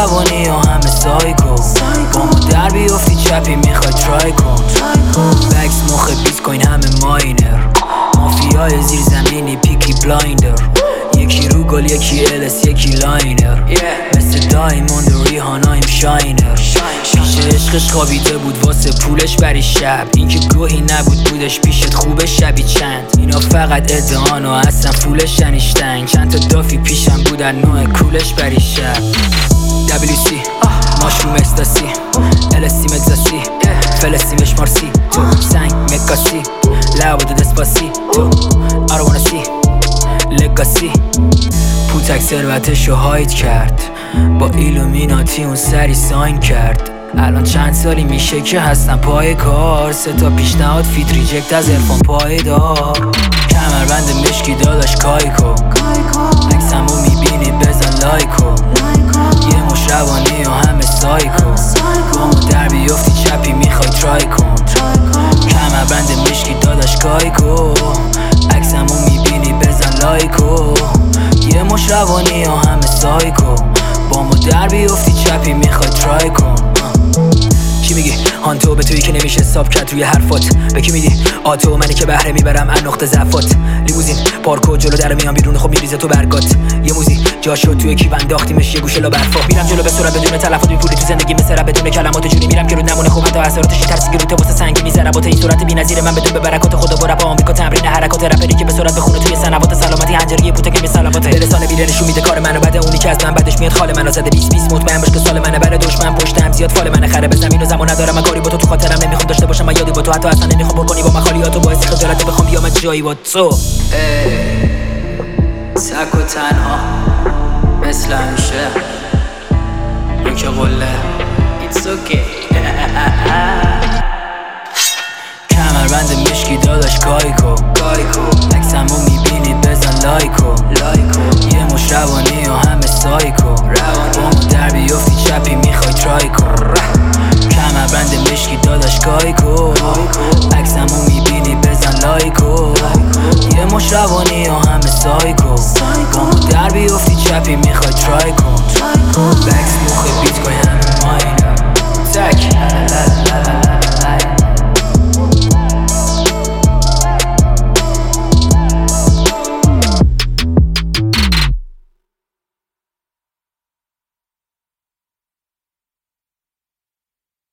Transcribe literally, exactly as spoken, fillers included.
روانی و همه سایکو با ما در بیافتی چپی میخوای ترای کن بکس مخ بیت کوین همه ماینر مافیای زیر زمینی پیکی بلایندر یکی رو گل یکی الس یکی لاینر مثل دایموند و ریحانایم شاینر پیش عشقش خوابیده بود واسه پولش بری شب این که گوهی نبود بودش پیشت خوبه شبی چند اینا فقط ادعان و اصلا فولش انیشتین چند تا دافی پیشم بودن نوع کولش بری شب دبلیو سی ماشروم استاسی السی مگزاسی فلسطینش مارسی تو سنگ مکاسی لابد دسپاسی تو آروانسی لگاسی پوتک ثروتشو هاید کرد با ایلومیناتی اون سری ساین کرد الان چند سالی میشه که هستم پای کار سه تا پیشنهاد فیت ریجکت از ارفان پایدار کمربند مشکی داداش کایکو عکسمو میبینی بزن لایکو یه مش روانی و همه سایکو با ما در بیافتی چپی میخوای ترای کن کمربند مشکی داداش کایکو عکسمو میبینی بزن لایکو یه مش روانی و همه سایکو با ما در بیافتی چپی میخوای ترای کن چی میگی؟ هانتو به تویی که نمیشه حساب کرد روی حرفات به کی میدی؟ آتو منی که بهره میبرم از نقطه ضعفات لیموزین پارکو جلو در میام بیرون خب میریزه تو برگات یه موزی جا شد توی کیو انداختیمش یه گوشه لا برفا میرم جلو به سرعت بدون تلفات میپوری تو زندگی مثل بدون کلمات جوری میرم که رو نمونه خوب تا اثراتش ترسی گروته واسه سنگی میذارم با این صورت بی‌نظیر من بدون به برکات خدا و رپ آمریکا تمرین حرکات رپری که به سرعت بخونه توی سنوات سلامتی حنجره پوته که سلامات رسانه بیره نشون میده کار منو بعد اونی که از من بعدش میاد خال منو زده بیست بیست مطمئن باش که سال منه برای دشمن پشتم زیاد فال منه خره به زمین و زمان ندارم من کاری با تو تو خاطرم نمیخوام داشته باشم من یادی با تو حتی اصلا نمیخوام پر کنی با من خالیاتو باعث خجالت بخوام بیام جایی با تو سک و تنها مثل همیشه رو که قله It's okay کمربند مشکی داداش کایکو عکسمو میبینی بزن لایکو یه مش روانی و همه سایکو